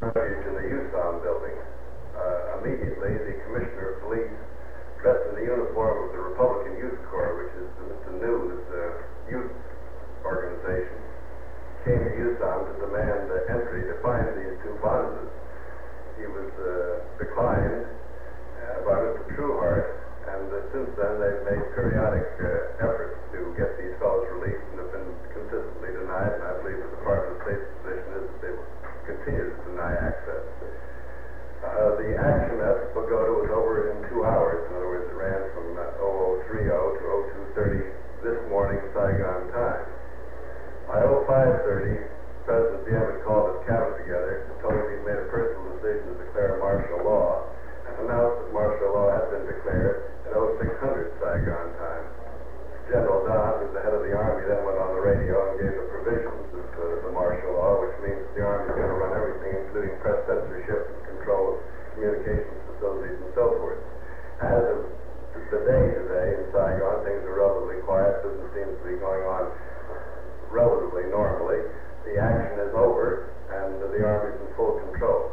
refuge in the USOM building. Immediately, the Commissioner of Police, dressed in the uniform of the Republican Youth Corps, which is Mr. New's youth organization, came to USOM to demand entry to find these two bonzes. He was declined by Mr. Trueheart, and since then they've made periodic efforts to get these fellows released and have been consistently denied, and I believe the Department of State's position is that they will continue to deny access. The action at Pagoda was over in 2 hours. In other words, it ran from 0030 to 0230 this morning Saigon time. By 0530, President Diem had called his cabinet together and told him he'd made a personal decision to declare martial law, and announced that martial law had been declared at 0600 Saigon time. General Don, who's the head of the Army, then went on the radio and gave the provisions of the martial law, which means the Army is going to run everything, including press censorship and control of communications facilities and so forth. As of the day today in Saigon, things are relatively quiet. Business seems to be going on relatively normally. The action is over, and the Army's in full control.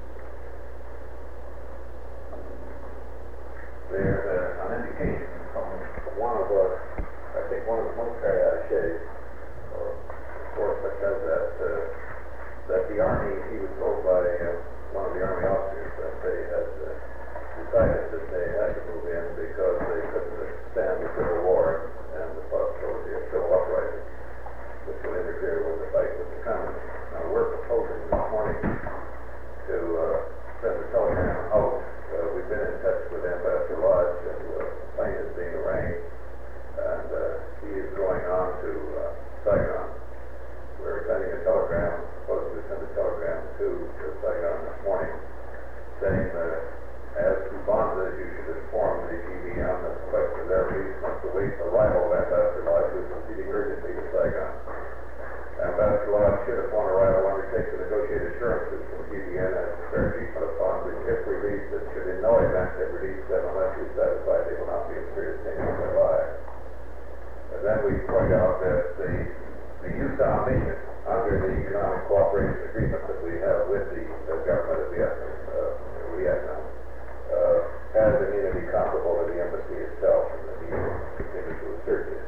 There's an indication from one of the military attaches, or source that says that the Army, he was told by one of the Army officers that they had decided that they had to move in because they couldn't stand the Civil War and the possibility of civil uprising, which would interfere with the fight with the communists. Now we're proposing this morning to send a telegram out. We've been in touch with Ambassador Lodge, and the plane is being arranged, and he is going on to Saigon. We're sending a telegram, supposed to send a telegram to Saigon this morning, saying that as to bonzes, you should inform the GBM that the request of their release must await the arrival of Ambassador Lodge, who is proceeding urgently to Saigon. Ambassador Lodge should, upon arrival, undertake to negotiate assurances from GBN as to fair treatment of bonzes if released, and should in no event they release them unless he is satisfied they will not be in serious danger of their lives. And then we point out that the USOM mission, under the economic cooperation agreement that we have with the government of Vietnam, has immunity comparable to the embassy itself, and that he will continue to assert this.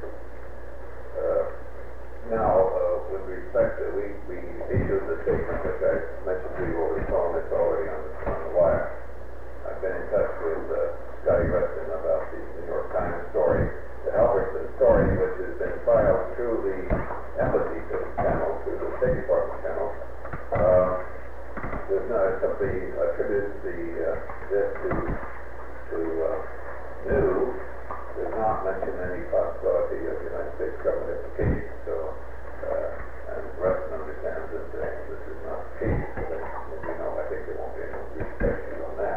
Now, with respect to, we issued the statement which I mentioned to you over the phone. It's already on the wire. I've been in touch with Scotty Rustin about the New York Times story, the Halverson story, which has been filed through the embassy channel, through the State Department channel. There's not somebody attributes this to New. Does not mention any possibility of United States government implication. So, and Rustin understands that this is not the case. So that, I think there won't be any repercussions on that.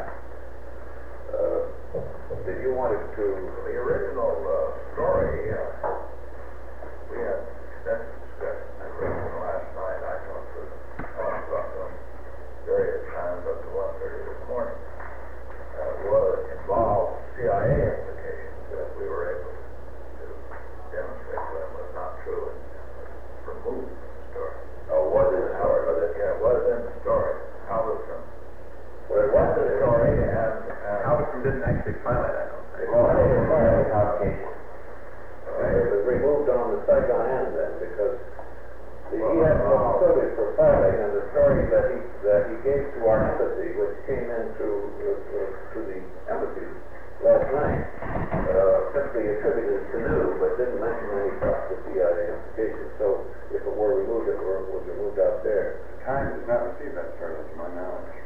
Did you want to the original story? We had extensive discussion. I read it last night. I talked to him various times up to 1:30 this morning. Involved CIA implications that we were able to demonstrate that was not true and removed from the story. Oh, was it? Yeah, it was in the story. Halverson. Well, it was in the story, and Halverson didn't actually file it, I don't think. Well, I didn't file the application. It was removed on the Saigon end then, because he had no facility for filing, and the story that he gave to our embassy, which came in to the embassy last night, simply attributed to New, but didn't mention any possible CIA implications. So if it were removed, it was removed out there. The Times did not receive that story, to my knowledge.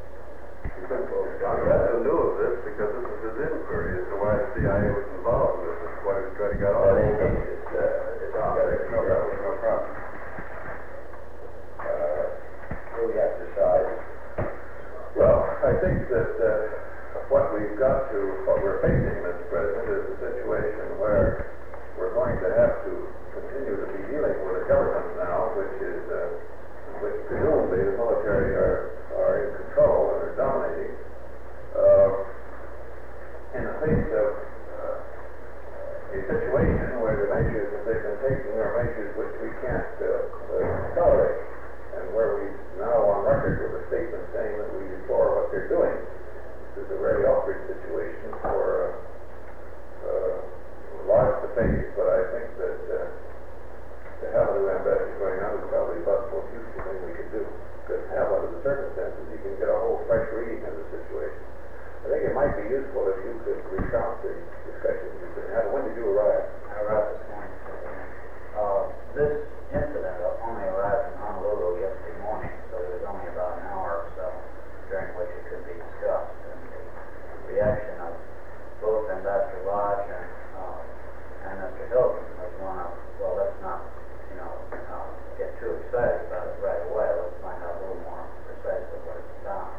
Rustin knew of this because this was his inquiry as to why the CIA was involved in this. This is why he was trying to get all of it. No problem. We have to decide. Well, I think that what we're facing, Mr. President, is a situation where we're going to have to continue to be dealing with a government now, which presumably the military are in control and are dominating. In the face of a situation where the measures that they've been taking are measures which we can't circumstances, you can get a whole fresh reading of the situation. I think it might be useful if you could recount the discussions you've been having. When did you arrive? I arrived this morning. This incident only arrived in Honolulu yesterday morning, so there was only about an hour or so during which it could be discussed. And the reaction of both Ambassador Lodge and Mr. Hilton was one of, well, let's not, get too excited about it right away. Let's find out a little more precisely what it's about.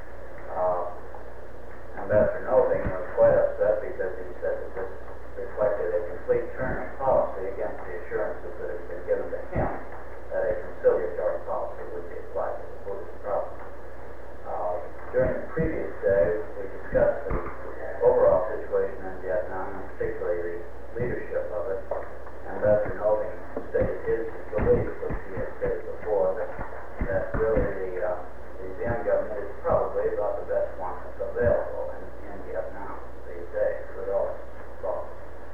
Ambassador Nothing was quite upset because he said that this reflected a complete turn of policy against the assurances that had been given to him that a conciliatory policy would be applied to the Buddhist problem. During the previous day, we discussed the overall situation in Vietnam, and particularly the leadership of it. Ambassador Nothing stated his belief, which he had stated before, that really the Diem government is probably about the best one that's available in Vietnam these days, with all its faults.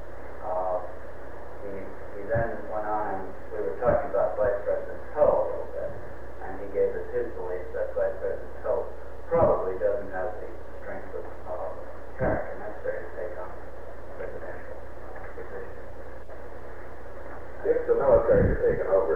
He then went on, and we were talking about Vice President Ho a little bit, and he gave us his belief that Vice President Ho probably doesn't have the strength of character necessary to take on presidential position. If the military had taken over,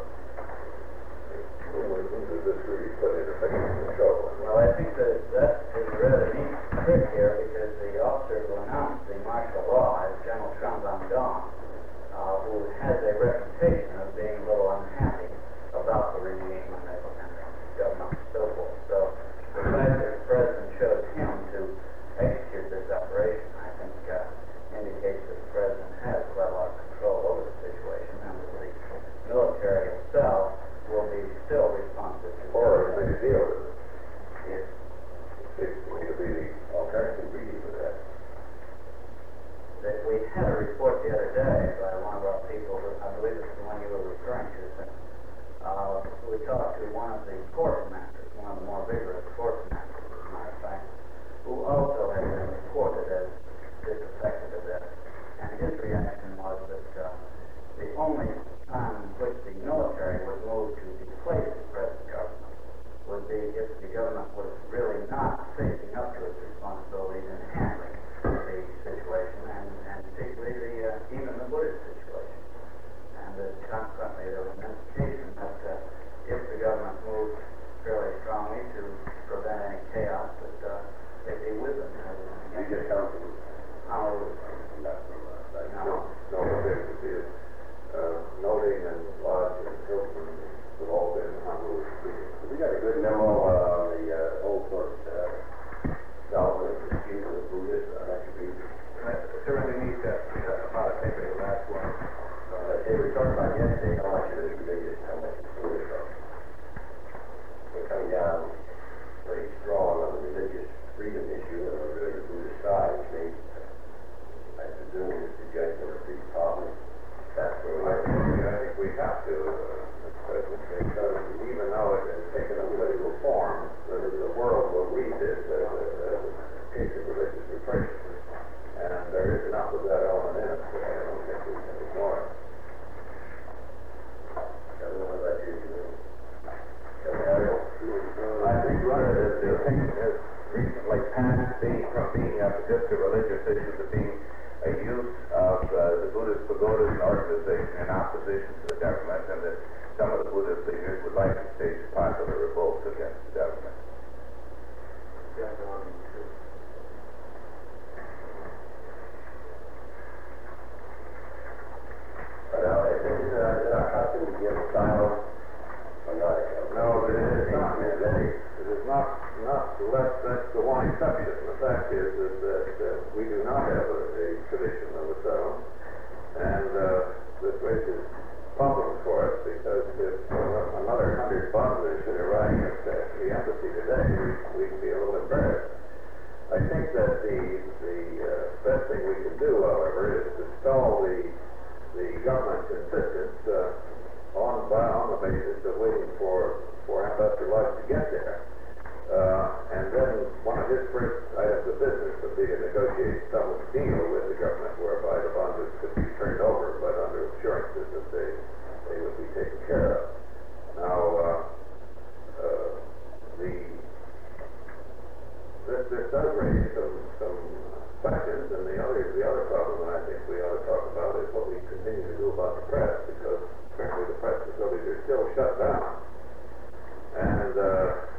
who does this really put into control? Well, I think that is a rather neat trick here, because the officer who announced the martial law is General Tran Van Dong, who has a reputation of being a little unhappy about the regime and the government and so forth. So the fact that the president chose him to execute this operation, I think, indicates that the president has quite a lot of control over the situation, and that the military itself will be still responsive to Or they could deal with it. Yes. It seems to me to be the alternative reading for that. That we had a report the other day by one of our people, I believe it's the one you were referring to, that we talked to one of the corps commanders, one of the more vigorous corps commanders, as a matter of fact, who also had been reported as disaffected of this. And his reaction was that the only time in which the military would move to replace the present government would be if the government was really not facing up to its responsibilities in handling the situation, and particularly even the Buddhist situation. And that consequently there was an indication that if the government moved fairly strongly to prevent any chaos, that they'd be with them. You just come from Honolulu. No, Noting and Lodge and Hilton have all been in Honolulu. We got a good memo on the old court Dalvin dispute with Buddhists. Certainly need that about a paper, the last one. They were talking about yesterday how much of it is religious, how much is political. We're coming down very strong on the religious freedom issue and on the Buddhist side, which means, I presume, is the judgment of the problem. That's where I think we have to, Mr. President, because even though it has taken a political form, the world will read this as a case of religious repression. And there is enough of that element in it, so I don't think we can ignore it. I don't know about you. I think rather that the opinion has recently passed from being just a religious issue to being a use of the Buddhist pagodas and organization in opposition to the government, and that some of the Buddhist leaders would like to stage a popular revolt against the government. How can we give silence or not? No, it is not. It is not less, that's the one exception. The fact is that we do not have a tradition of a settlement, and this raises problems for us, because if another 100 bombers should arrive at the embassy today, we'd be a little embarrassed. I think that the best thing we can do, however, is to stall the government's insistence on the basis of waiting for Ambassador Lodge to get there. And then one of his first items of business would be to negotiate some deal with the government whereby the bonders could be turned over, but under assurances that they would be taken care of. Now, the shut down. And the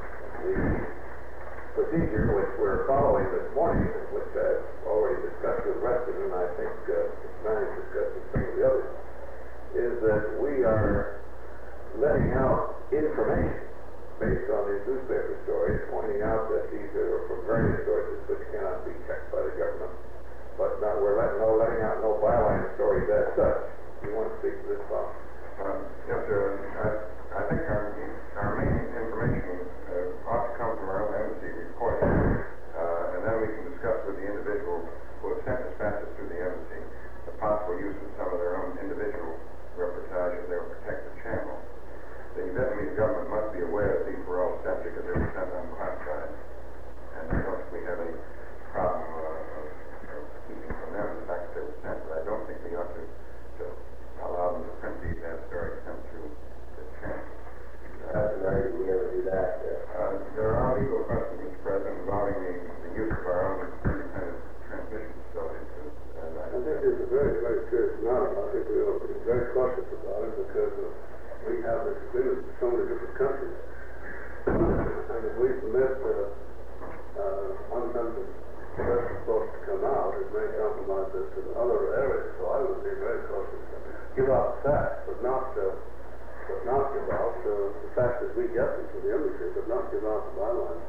procedure which we're following this morning, which I've already discussed with Weston, and I think Manning discussed with some of the others, is that we are letting out information based on these newspaper stories, pointing out that these are from various sources which cannot be checked by the government. But we're letting out no byline stories as such. You want to speak to this, Bob? Yes, sir. I think our main information ought to come from our own embassy report, and then we can discuss with the individuals who have sent dispatches through the embassy the possible use of some of their own individual reportage of their protected channel. The Vietnamese government must be aware that these were all sent because they were sent unclassified, and I don't think we have any problem of keeping from them the fact that they were sent, but I don't think we ought to allow them to print these as stories sent through the channel. Customary, do we ever do that? There are legal questions, Mr. President, involving the use of our own independent transmission facilities. I think it's a very, very serious matter. I think we ought to be very cautious about it because we have this agreement with so many different countries. And if we permit uncensored press reports to come out, it may compromise us in other areas. So I would be very cautious. Give out facts, but not give out the facts as we get them from the embassy, but not give out the bylines.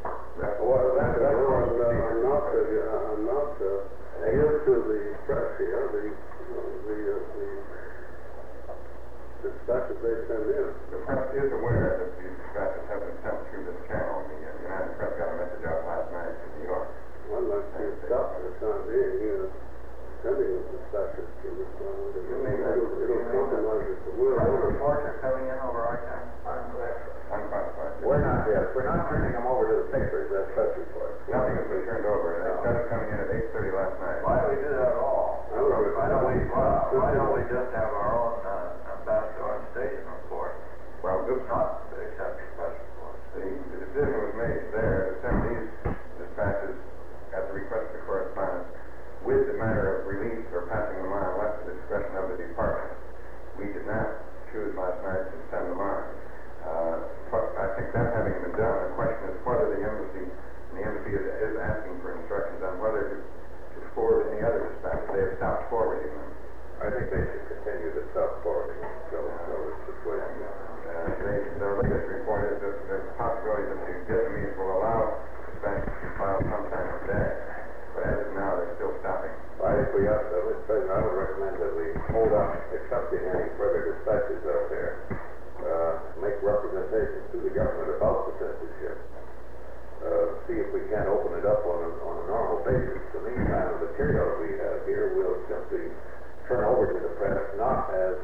I'm not here to the press here, the dispatches they send in. The press is aware that these dispatches have been sent through this channel. The United Press got a message out last night to New York. I'd like to stop for the time being, sending the dispatches to this channel. It'll compromise us. Reports are coming in over our time. Unclassified. We're not turning them over to the papers as press reports. Nothing has been turned over, and they started coming in at 8:30 last night. Why do we do that at all? Why don't we just have our own ambassador on station report? Well, this Not accept press reports. the decision was made there to send these dispatches at the request of the correspondent with the matter of release or passing them on left to the discretion of the department. We did not choose last night to send them on. But I think that having been done, the question is whether the embassy is asking for instructions on whether to forward any other dispatches. They have stopped forwarding them. I think they should continue to stop forwarding until it's persuaded. Their latest report is that there's a possibility that the Vietnamese will allow dispatches to be filed sometime today. But as of now, they're still stopping. I think we ought to, Mr. President, I would recommend that we hold off accepting any further dispatches out there. Make representations to the government about the censorship. See if we can open it up on a normal basis. The meantime, the material that we have here will simply turn over to the press, not as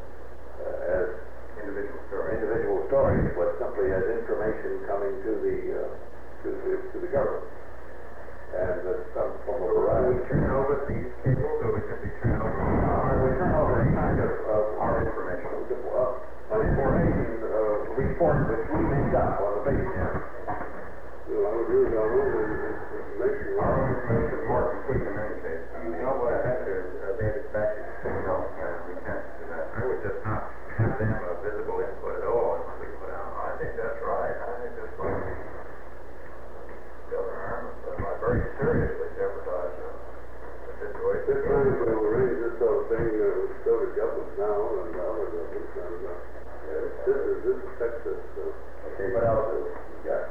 individual stories, but simply as information coming to the government. And that comes from a variety. We turn over these cables, or we simply turn over We turn over a kind of Our information. an information report which we make up on the basis. I would use our own information. Our own information is more complete in any case. You know what I have to their dispatches? No, we can't do that. I would just not have them a visible input at all in what we put out. I think that's right. I think that's right. Governor Herman very seriously jeopardize the situation. This time we'll arrange this sort of thing with Soviet governments now and other governments, and this affects us. Okay, what else is got?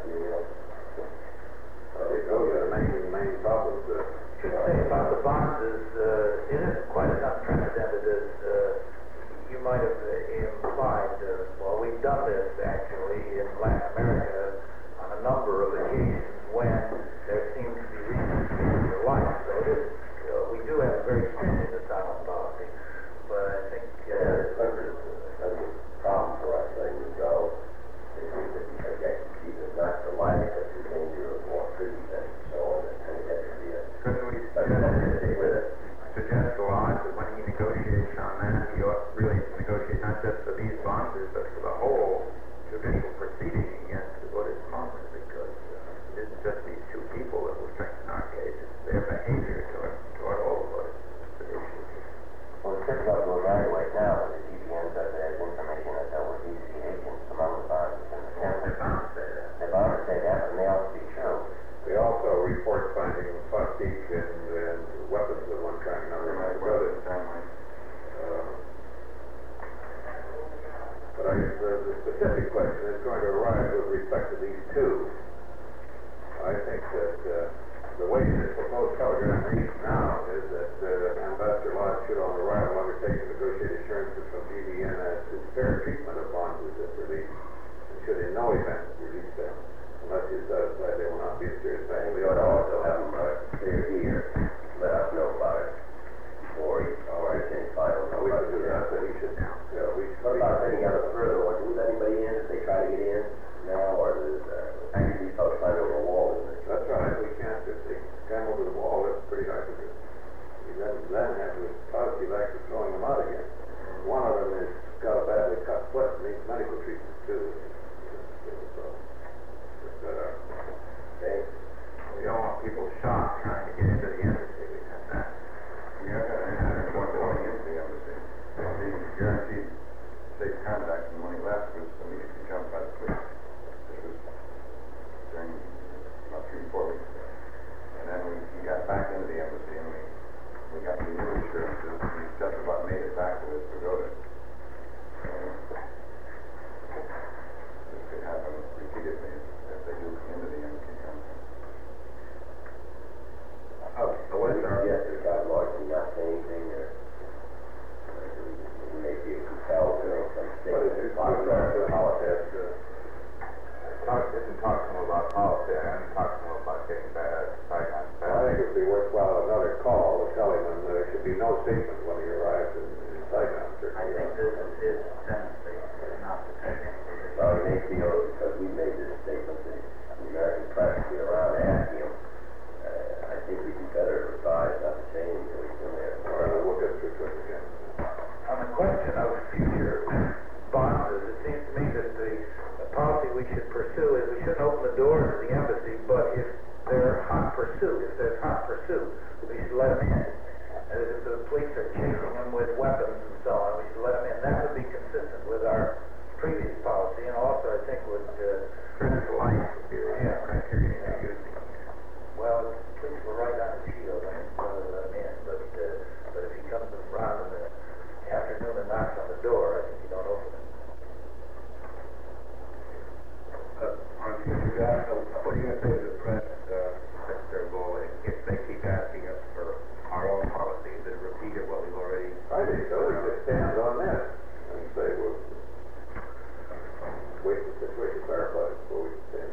Those are the main problems. Should say about the bonds is it isn't quite as unprecedented as you might have implied. Well, we've done this actually in Latin America on a number of occasions when there seems to be reasons for life. So it is, we do have a very stringent asylum policy, but I think That's a problem for us. They would go if we could get either not for life, but to danger of more treaty and so on, and that could be a Couldn't we stick with it. suggest the laws that when he negotiates on that, he ought really to negotiate not just for these sponsors, but for the whole judicial proceeding against the Buddhist monks, because question is going to arise with respect to these two. I think that the way this proposed telegram reads now is that Ambassador Lodge should on arrival undertake to negotiate assurances from GBN as to fair treatment of bonds as released, and should in no event release them unless he is satisfied they will not be a serious And we financial. ought to also have them clear here, let us know about it before he can final. We should do that, that he should, yeah, we should. What about any other further, or do we let anybody in if they try to get in now, or does, actually, these folks climb over a wall, isn't it? That's right, we can't, if they climb over the wall, that's pretty hard to do. We then have the positive act of throwing them out again. One of them has got a badly cut foot and needs medical treatment too. So, Okay? We don't want people shot trying to get into the embassy. We have that. Yeah, and one going into the embassy. He guaranteed safe contact, and when he left, was immediately jumped by the police. This was during about 3-4 weeks ago. And then he got back into the embassy, and we got the new assurances. He just about made it back to his pagoda. This could happen repeatedly if they do come into the embassy contact. What is our guess that God largely not say anything, or we may be compelled to make some but statement? it's not about politics. Didn't talk to him about politics. I didn't talk to him about getting bad. I think it would be worthwhile another call to tell him that there should be no statement when he arrives in Saigon. I think this is his tendency, not to take any position. Well, he may feel because we made this statement that the American press would get around to asking him. I think we'd be better advised not to say anything until he's in there. All right, we'll get through to it again. On the question of future bonds, it seems to me that the policy we should pursue is we shouldn't open the door to the embassy, but if there's hot pursuit, we should let them in. And if the police are chasing them with weapons and so on, we should let them in. That would be consistent with our previous policy, and also I think would Critical life would be the criteria they're using. well, the police were right on his heels, I mean, so they let him in. But if he comes around in the afternoon and knocks on the door, I think you don't open it. On future guys, what are you going to say to the press, Secretary Bull, if they keep asking us for our own policy, is it repeated what we've already? I think so, we just stand on this and say, we'll wait for the situation clarified before we stand.